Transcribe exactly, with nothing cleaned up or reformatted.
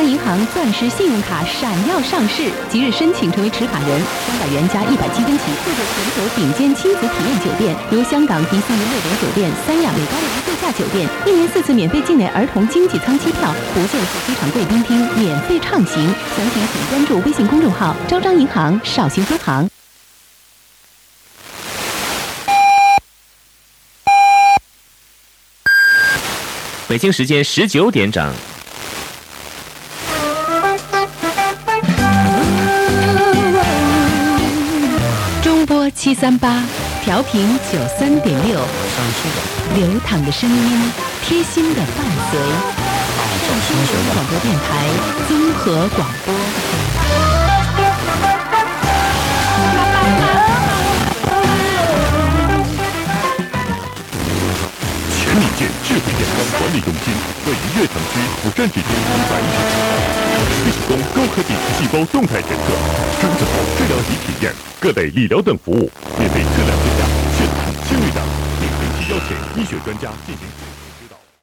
银行钻石信用卡闪耀上市，即日申请成为持卡人，三百元加一百积分起，获得全球顶尖亲子体验酒店，如香港迪士尼乐园酒店、三亚美高楼度假酒店，一年四次免费境内儿童经济舱机票，不限次机场贵宾厅免费畅行。详情请关注微信公众号招商银行绍兴分行。 北京时间十九点整。 中波七三八，调频九三点六，流淌的声音，贴心的伴随。上新广播电台综合广播。 全民健智慧健康管理中心位于悦城区福山市区一百一十七号，可提供高科技细胞动态检测、生子后治疗及体验、各类理疗等服务，免费测量血压、血糖、心率等，并定期邀请医学专家进行。